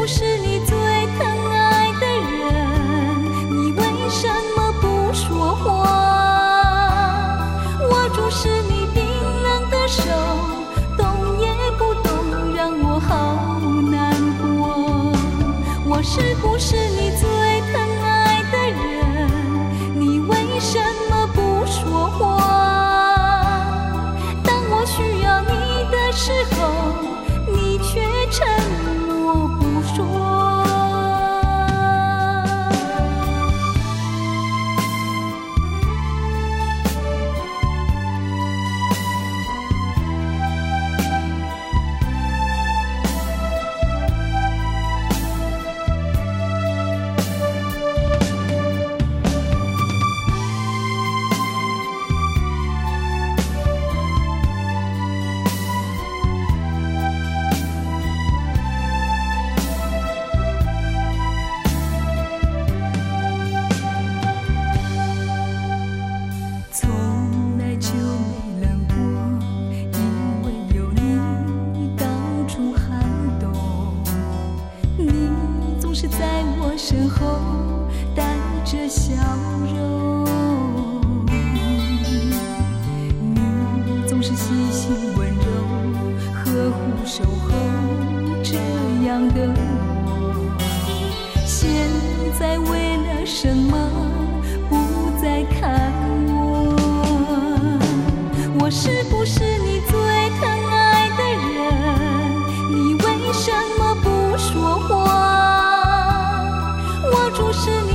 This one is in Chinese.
不是你最疼爱的人？你为什么不说话？握住是你冰冷的手，动也不动，让我好难过。我是不是你最疼爱的人？你为什么不说话？当我需要你的时候，你却沉默不说。在我身后带着笑容，你总是细心温柔，呵护守候，这样的我，现在为了什么不再看我？我是不是你最疼爱的人？你为什么不说话？握住是你